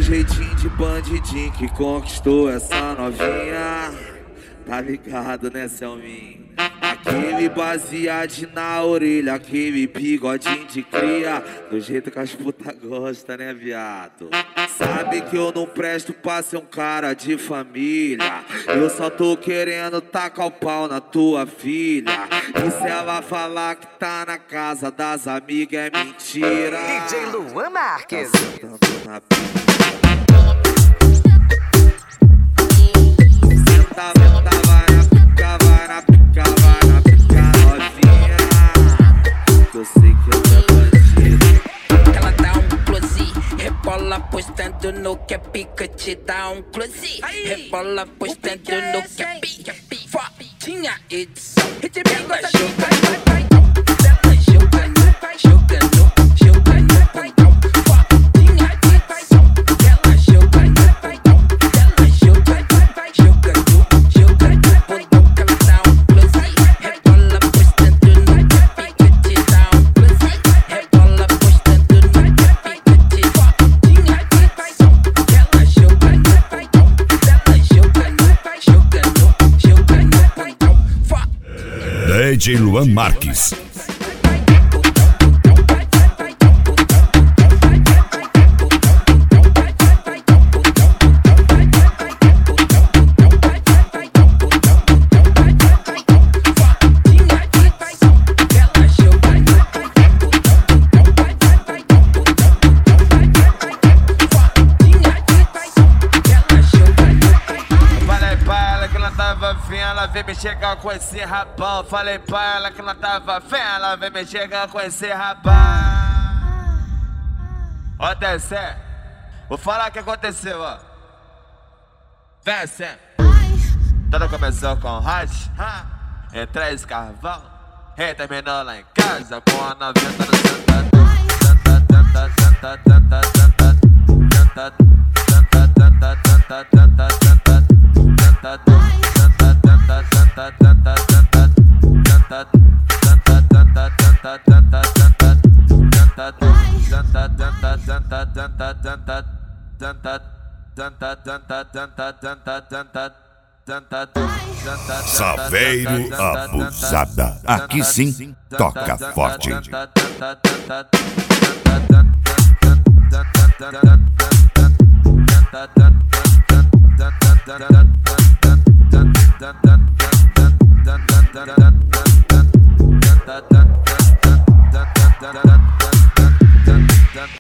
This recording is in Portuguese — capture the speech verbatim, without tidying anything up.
jeitinho de bandidinho que conquistou essa novinha. Tá ligado, né, Selminho? Aquele baseado na orelha, aquele bigodinho de cria, do jeito que as putas gostam, né, viado? Sabe que eu não presto pra ser um cara de família. Eu só tô querendo tacar o pau na tua filha. E se ela falar que tá na casa das amigas é mentira. D J Luan Marques. Senta, senta, vai na pica, vai na pica, vai na pica novinha. Que eu sei que eu tô bandido. Ela dá um close, rebola postando no que é pica, te dá um close. Rebola postando no que é pica, fortinha edição. Ela jogando, ela jogando, jogando, jogando, fortinha edição. Ela jogando, ela jogando, jogando, jogando, bundão que ela dá um close. Rebola postando no que é pica, te dá um close. Rebola postando no que é pica, te fortinha edição. Ela jogando, ela jogando, jogando, jogando, bundão fortinha. D J Luan Marques. Ela vem me chegar com esse rapão. Falei pra ela que não tava fé. Ela vem me chegar com esse rapão. Ó, desce. Vou falar o que aconteceu, ó. Desce. Tudo começou com Rush, em três carvão. E terminou lá em casa com a noventa no sentador. Tanta, tanta, tanta, tanta, tanta, tanta, tanta, tanta, tanta, tanta, tanta, Saveiro Abusada. Aqui sim, toca forte. Dun, dun, dun, dun, dun, dun, dun, dun, dun, dun, dun, dun, dun, dun, dun,